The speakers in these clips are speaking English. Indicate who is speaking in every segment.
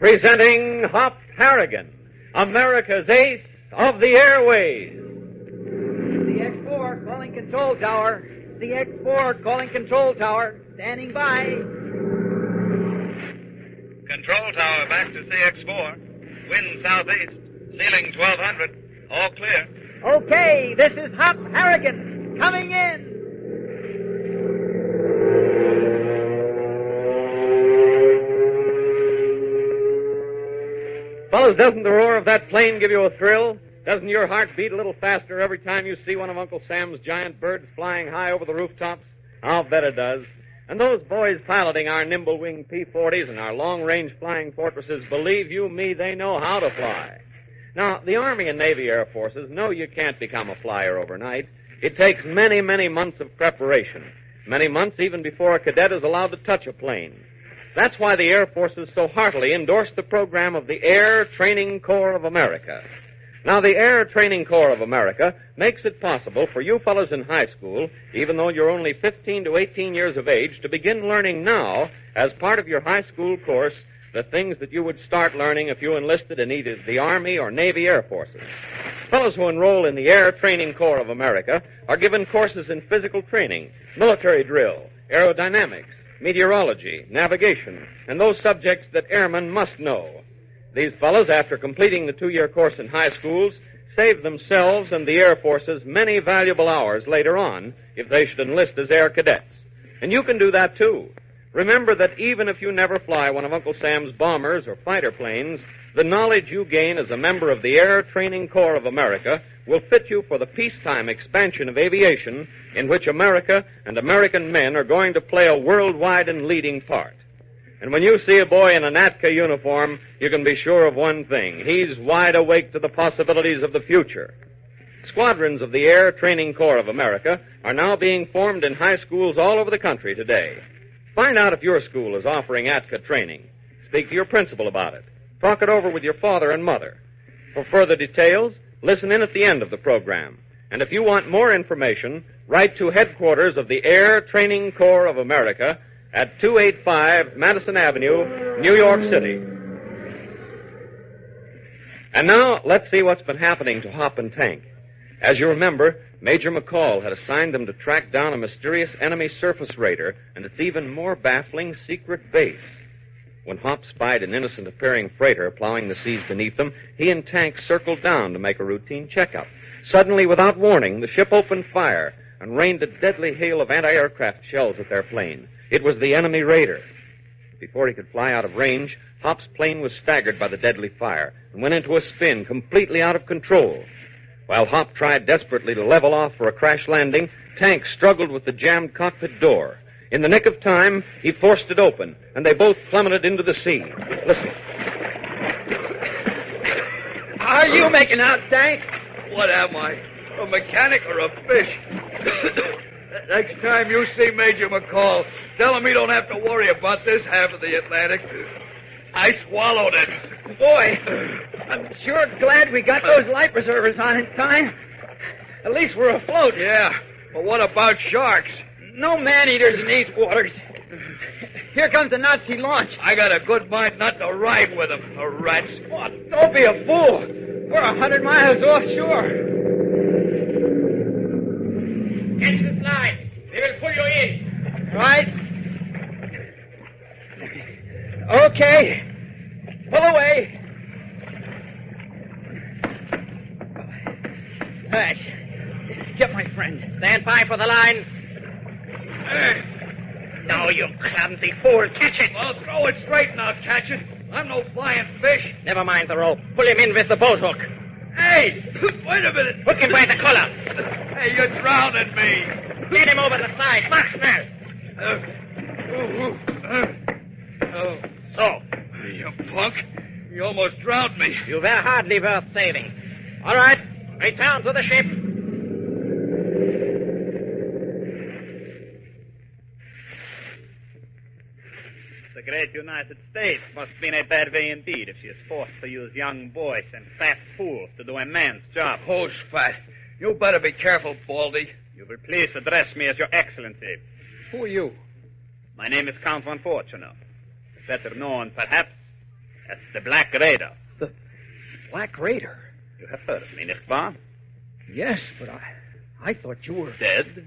Speaker 1: Presenting Hop Harrigan, America's ace of the airways.
Speaker 2: CX-4 calling control tower. CX-4 calling control tower. Standing by.
Speaker 3: Control tower back to CX-4. Wind southeast. Ceiling 1200. All clear.
Speaker 2: Okay, this is Hop Harrigan. Coming in.
Speaker 1: Fellas, doesn't the roar of that plane give you a thrill? Doesn't your heart beat a little faster every time you see one of Uncle Sam's giant birds flying high over the rooftops? I'll bet it does. And those boys piloting our nimble-wing P-40s and our long-range flying fortresses, believe you me, they know how to fly. Now, the Army and Navy Air Forces know you can't become a flyer overnight. It takes many, many months of preparation. Many months even before a cadet is allowed to touch a plane. That's why the Air Forces so heartily endorsed the program of the Air Training Corps of America. Now, the Air Training Corps of America makes it possible for you fellows in high school, even though you're only 15 to 18 years of age, to begin learning now, as part of your high school course, the things that you would start learning if you enlisted in either the Army or Navy Air Forces. Fellows who enroll in the Air Training Corps of America are given courses in physical training, military drill, aerodynamics, meteorology, navigation, and those subjects that airmen must know. These fellows, after completing the 2-year course in high schools, save themselves and the Air Forces many valuable hours later on if they should enlist as air cadets. And you can do that, too. Remember that even if you never fly one of Uncle Sam's bombers or fighter planes, the knowledge you gain as a member of the Air Training Corps of America will fit you for the peacetime expansion of aviation in which America and American men are going to play a worldwide and leading part. And when you see a boy in an ATCA uniform, you can be sure of one thing. He's wide awake to the possibilities of the future. Squadrons of the Air Training Corps of America are now being formed in high schools all over the country today. Find out if your school is offering ATCA training. Speak to your principal about it. Talk it over with your father and mother. For further details, listen in at the end of the program. And if you want more information, write to headquarters of the Air Training Corps of America at 285 Madison Avenue, New York City. And now, let's see what's been happening to Hop and Tank. As you remember, Major McCall had assigned them to track down a mysterious enemy surface raider and its even more baffling secret base. When Hop spied an innocent-appearing freighter plowing the seas beneath them, he and Tank circled down to make a routine checkup. Suddenly, without warning, the ship opened fire and rained a deadly hail of anti-aircraft shells at their plane. It was the enemy raider. Before he could fly out of range, Hop's plane was staggered by the deadly fire and went into a spin, completely out of control. While Hop tried desperately to level off for a crash landing, Tank struggled with the jammed cockpit door. In the nick of time, he forced it open, and they both plummeted into the sea. Listen.
Speaker 2: Are you making out, Tank?
Speaker 4: What am I? A mechanic or a fish? Next time you see Major McCall, tell him he don't have to worry about this half of the Atlantic. I swallowed it.
Speaker 2: Boy, I'm sure glad we got those life preservers on in time. At least we're afloat.
Speaker 4: Yeah, but what about sharks?
Speaker 2: No man-eaters in these waters. Here comes the Nazi launch.
Speaker 4: I got a good mind not to ride with them, the rats.
Speaker 2: Oh, don't be a fool. We're 100 miles offshore.
Speaker 5: Catch the slide. They will pull you in.
Speaker 2: Right. Okay. Pull away. Right. Get my friend.
Speaker 5: Stand by for the line. No, you clumsy fool. Catch it.
Speaker 4: Well, throw it straight and I'll catch it. I'm no flying fish.
Speaker 5: Never mind the rope. Pull him in with the boat hook.
Speaker 4: Hey, wait a minute.
Speaker 5: Hook him by the collar.
Speaker 4: Hey, you're drowning me.
Speaker 5: Get him over the side. March now. So.
Speaker 4: You punk. You almost drowned me.
Speaker 5: You were hardly worth saving. All right. Return to the ship.
Speaker 6: The great United States must be in a bad way indeed if she is forced to use young boys and fat fools to do a man's job.
Speaker 4: Who's fat? You better be careful, Baldy.
Speaker 6: You will please address me as Your Excellency.
Speaker 2: Who are you?
Speaker 6: My name is Count von Fortuner. Better known, perhaps, That's the Black Raider.
Speaker 2: The Black Raider?
Speaker 6: You have heard of me, nicht wahr?
Speaker 2: Yes, but I thought you were...
Speaker 6: Dead?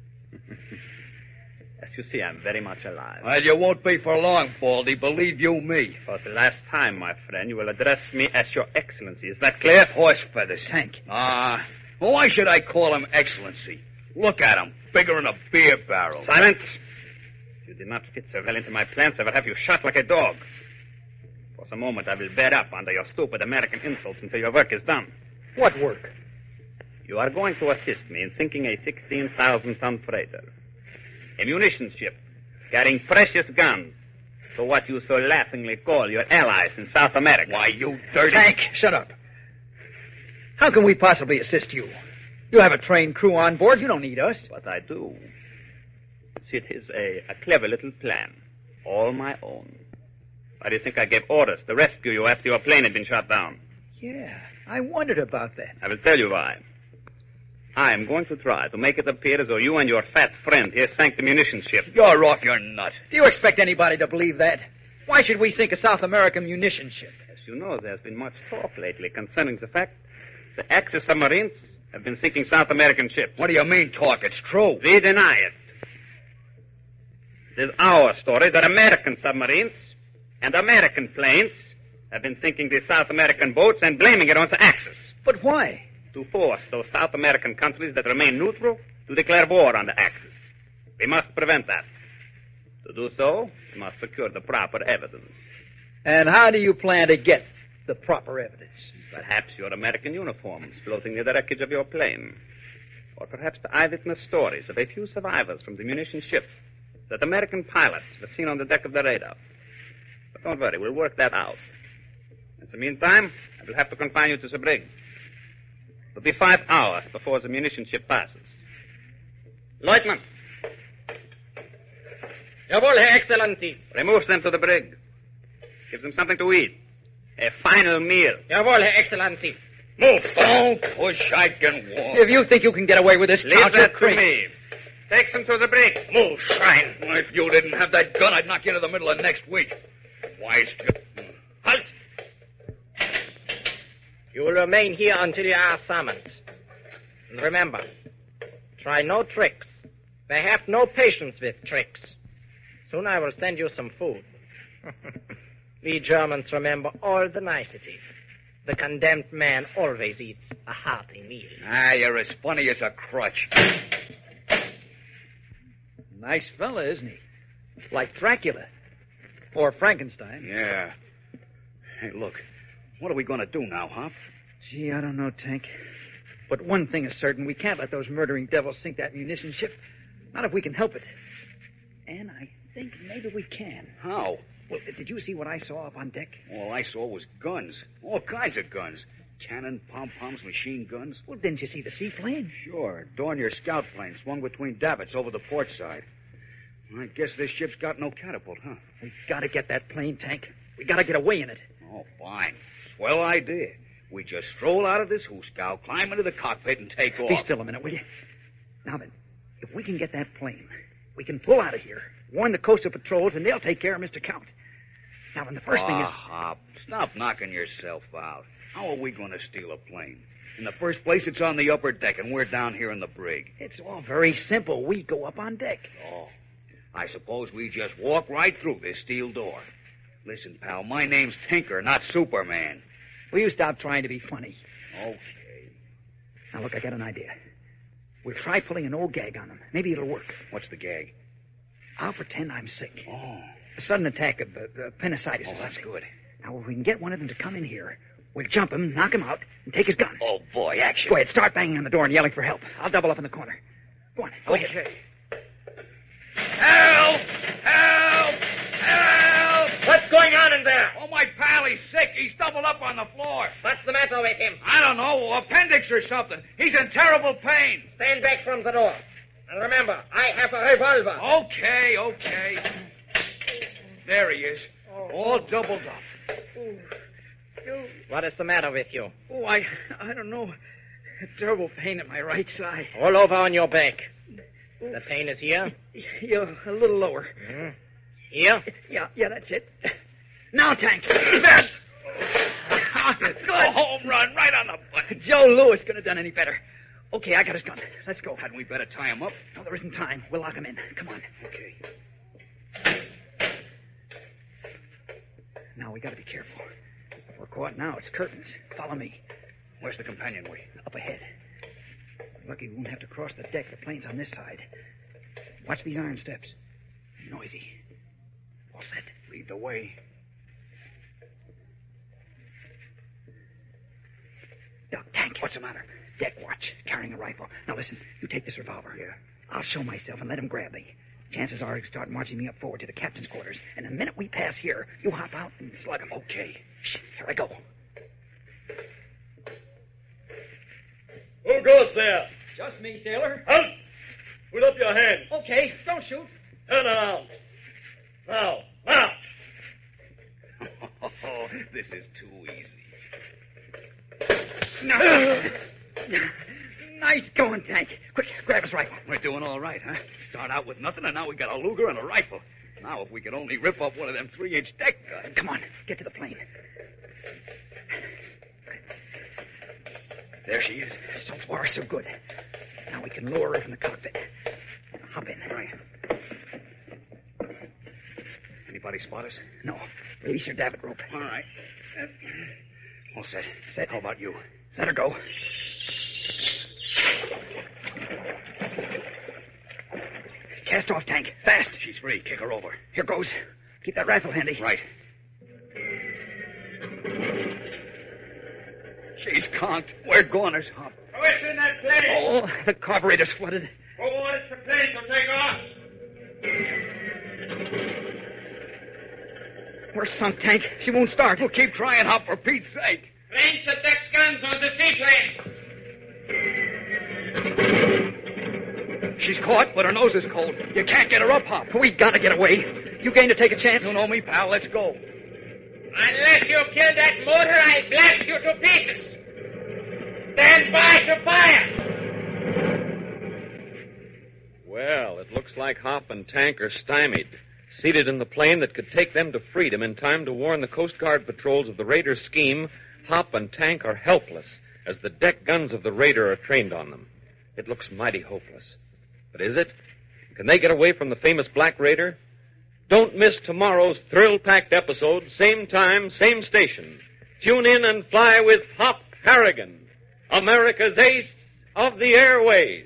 Speaker 6: As you see, I'm very much alive.
Speaker 4: Well, you won't be for long, Baldy. Believe you me.
Speaker 6: For the last time, my friend, you will address me as Your Excellency. Is that clear?
Speaker 4: Horse feathers.
Speaker 2: Tank.
Speaker 4: Well, why should I call him Excellency? Look at him. Bigger than a beer barrel.
Speaker 6: Silence! If you did not fit so well into my plans, I will have you shot like a dog. For some moment, I will bear up under your stupid American insults until your work is done.
Speaker 2: What work?
Speaker 6: You are going to assist me in sinking a 16,000-ton freighter. A munitions ship carrying precious guns to what you so laughingly call your allies in South America.
Speaker 4: Why, you dirty...
Speaker 2: Tank, shut up. How can we possibly assist you? You have a trained crew on board. You don't need us.
Speaker 6: But I do. See, it is a clever little plan. All my own. Why do you think I gave orders to rescue you after your plane had been shot down?
Speaker 2: Yeah, I wondered about that.
Speaker 6: I will tell you why. I am going to try to make it appear as though you and your fat friend here sank the munitions ship.
Speaker 4: You're off your nut.
Speaker 2: Do you expect anybody to believe that? Why should we sink a South American munitions ship?
Speaker 6: As you know, there's been much talk lately concerning the fact the Axis submarines have been sinking South American ships.
Speaker 4: What do you mean, talk? It's true.
Speaker 6: We deny it. It is our story that American submarines and American planes have been sinking these South American boats and blaming it on the Axis.
Speaker 2: But why?
Speaker 6: To force those South American countries that remain neutral to declare war on the Axis. We must prevent that. To do so, we must secure the proper evidence.
Speaker 2: And how do you plan to get the proper evidence?
Speaker 6: Perhaps your American uniforms floating near the wreckage of your plane. Or perhaps the eyewitness stories of a few survivors from the munitions ship that American pilots were seen on the deck of the Raider. But don't worry, we'll work that out. In the meantime, I will have to confine you to the brig. It'll be 5 hours before the munition ship passes. Lieutenant!
Speaker 5: Jawohl, Herr Excellency.
Speaker 6: Remove them to the brig. Give them something to eat. A final meal.
Speaker 5: Jawohl, Herr Excellency.
Speaker 6: Move!
Speaker 4: Don't push, I can walk.
Speaker 2: If you think you can get away with this,
Speaker 6: Leave
Speaker 2: Count, you're
Speaker 6: that to
Speaker 2: crazy.
Speaker 6: me. Take them to the brig. Move, swine.
Speaker 4: If you didn't have that gun, I'd knock you into the middle of next week. Wise.
Speaker 5: Halt! You will remain here until you are summoned. And remember, try no tricks. They have no patience with tricks. Soon I will send you some food. We Germans remember all the niceties. The condemned man always eats a hearty meal.
Speaker 4: You're as funny as a crutch.
Speaker 2: Nice fella, isn't he? Like Dracula. Or Frankenstein.
Speaker 4: Yeah. Hey, look. What are we going to do now, huh?
Speaker 2: Gee, I don't know, Tank. But one thing is certain. We can't let those murdering devils sink that munition ship. Not if we can help it. And I think maybe we can.
Speaker 4: How?
Speaker 2: Well, did you see what I saw up on deck?
Speaker 4: All I saw was guns. All kinds of guns. Cannon, pom-poms, machine guns.
Speaker 2: Well, didn't you see the seaplane?
Speaker 4: Sure. Dornier scout plane swung between davits over the port side. I guess this ship's got no catapult, huh?
Speaker 2: We gotta get that plane, Tank. We gotta get away in it.
Speaker 4: Oh, fine. Swell idea. We just stroll out of this hoosegow, climb into the cockpit, and take off.
Speaker 2: Be still a minute, will you? Now then, if we can get that plane, we can pull out of here, warn the coastal patrols, and they'll take care of Mr. Count. Now, then, the first thing is...
Speaker 4: Hop. Stop knocking yourself out. How are we going to steal a plane? In the first place, it's on the upper deck, and we're down here in the brig.
Speaker 2: It's all very simple. We go up on deck.
Speaker 4: Oh. I suppose we just walk right through this steel door. Listen, pal, my name's Tinker, not Superman.
Speaker 2: Will you stop trying to be funny?
Speaker 4: Okay.
Speaker 2: Now, look, I got an idea. We'll try pulling an old gag on them. Maybe it'll work.
Speaker 4: What's the gag?
Speaker 2: I'll pretend I'm sick.
Speaker 4: Oh.
Speaker 2: A sudden attack of appendicitis.
Speaker 4: Oh, that's good.
Speaker 2: Now, if we can get one of them to come in here, we'll jump him, knock him out, and take his gun.
Speaker 4: Oh, boy, action.
Speaker 2: Go ahead, start banging on the door and yelling for help. I'll double up in the corner. Go on. Go ahead.
Speaker 4: Help! Help! Help!
Speaker 5: What's going on in there?
Speaker 4: Oh, my pal, he's sick. He's doubled up on the floor.
Speaker 5: What's the matter with him?
Speaker 4: I don't know, appendix or something. He's in terrible pain.
Speaker 5: Stand back from the door. And remember, I have a revolver.
Speaker 4: Okay. There he is, all doubled up.
Speaker 5: What is the matter with you?
Speaker 2: Oh, I don't know. A terrible pain in my right side.
Speaker 5: Roll over on your back. The pain is here?
Speaker 2: Yeah, a little lower.
Speaker 5: Here?
Speaker 2: Yeah, that's it. Now, Tank. There. Good.
Speaker 4: A home run right on the button.
Speaker 2: Joe Lewis couldn't have done any better. Okay, I got his gun. Let's go.
Speaker 4: Hadn't we better tie him up?
Speaker 2: No, there isn't time. We'll lock him in. Come on.
Speaker 4: Okay.
Speaker 2: Now, we got to be careful. If we're caught now, it's curtains. Follow me.
Speaker 4: Where's the companionway?
Speaker 2: Up ahead. Lucky we won't have to cross the deck. The plane's on this side. Watch these iron steps. Noisy. All set.
Speaker 4: Lead the way.
Speaker 2: Doc, Tank. What's the matter? Deck watch, carrying a rifle. Now listen, you take this revolver.
Speaker 4: Yeah.
Speaker 2: I'll show myself and let him grab me. Chances are he'll start marching me up forward to the captain's quarters. And the minute we pass here, you hop out and slug him.
Speaker 4: Okay.
Speaker 2: Shh, here I go.
Speaker 1: Who goes there?
Speaker 2: Just me, sailor.
Speaker 1: Halt! Put up your hand.
Speaker 2: Okay, don't shoot.
Speaker 1: Turn around. Now, march.
Speaker 4: Oh, this is too easy.
Speaker 2: Nice going, Tank. Quick, grab his rifle.
Speaker 4: We're doing all right, huh? Start out with nothing, and now we got a Luger and a rifle. Now, if we could only rip up one of them 3-inch deck guns.
Speaker 2: Come on, get to the plane.
Speaker 4: There she is.
Speaker 2: So far, so good. Now we can lower her from the cockpit. Hop in.
Speaker 4: Right. Anybody spot us?
Speaker 2: No. Release your davit rope.
Speaker 4: All right. All set.
Speaker 2: Set.
Speaker 4: How about you?
Speaker 2: Let her go. Cast off, Tank. Fast.
Speaker 4: She's free. Kick her over.
Speaker 2: Here goes. Keep that rifle handy.
Speaker 4: Right. She's conked. We're goners, Hop.
Speaker 1: What's in that plane?
Speaker 2: Oh, the carburetor's flooded.
Speaker 1: Who wants the plane to take off?
Speaker 2: We're sunk, Tank. She won't start.
Speaker 4: Well, keep trying, Hop, for Pete's sake.
Speaker 1: Range the deck guns on the seaplane.
Speaker 4: She's caught, but her nose is cold. You can't get her up, Hop.
Speaker 2: We gotta get away. You game to take a chance?
Speaker 4: You know me, pal. Let's go.
Speaker 1: Unless you kill that motor, I'll blast you to pieces. Stand by to fire. Well, it looks like Hop and Tank are stymied, seated in the plane that could take them to freedom in time to warn the Coast Guard patrols of the Raider scheme. Hop and Tank are helpless as the deck guns of the Raider are trained on them. It looks mighty hopeless. But is it? Can they get away from the famous Black Raider? Don't miss tomorrow's thrill-packed episode, same time, same station. Tune in and fly with Hop Harrigan, America's ace of the airways.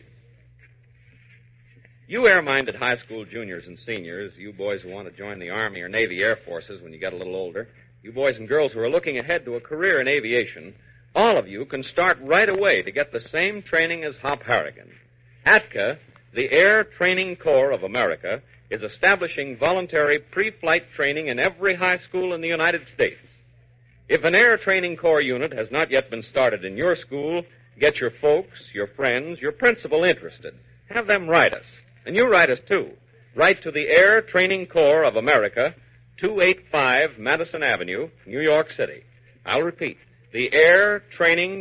Speaker 1: You air-minded high school juniors and seniors, you boys who want to join the Army or Navy Air Forces when you get a little older, you boys and girls who are looking ahead to a career in aviation, all of you can start right away to get the same training as Hop Harrigan. ATCA, the Air Training Corps of America, is establishing voluntary pre-flight training in every high school in the United States. If an Air Training Corps unit has not yet been started in your school, get your folks, your friends, your principal interested. Have them write us. And you write us, too. Write to the Air Training Corps of America, 285 Madison Avenue, New York City. I'll repeat. The Air Training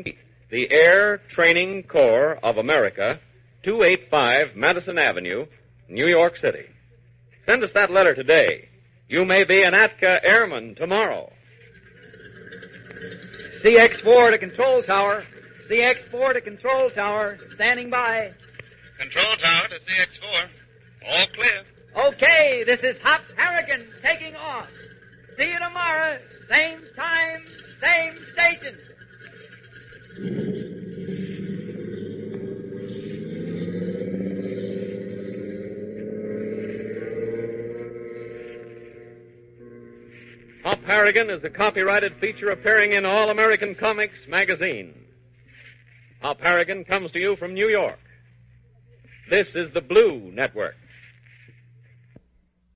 Speaker 1: Corps of America, 285 Madison Avenue, New York City. Send us that letter today. You may be an ATCA airman tomorrow.
Speaker 2: CX-4 to control tower. CX-4 to control tower. Standing by.
Speaker 3: Control tower to CX-4. All clear.
Speaker 2: Okay, this is Hop Harrigan taking off. See you tomorrow. Same time, same station.
Speaker 1: Hop Harrigan is a copyrighted feature appearing in All American Comics magazine. Hop Harrigan comes to you from New York. This is the Blue Network.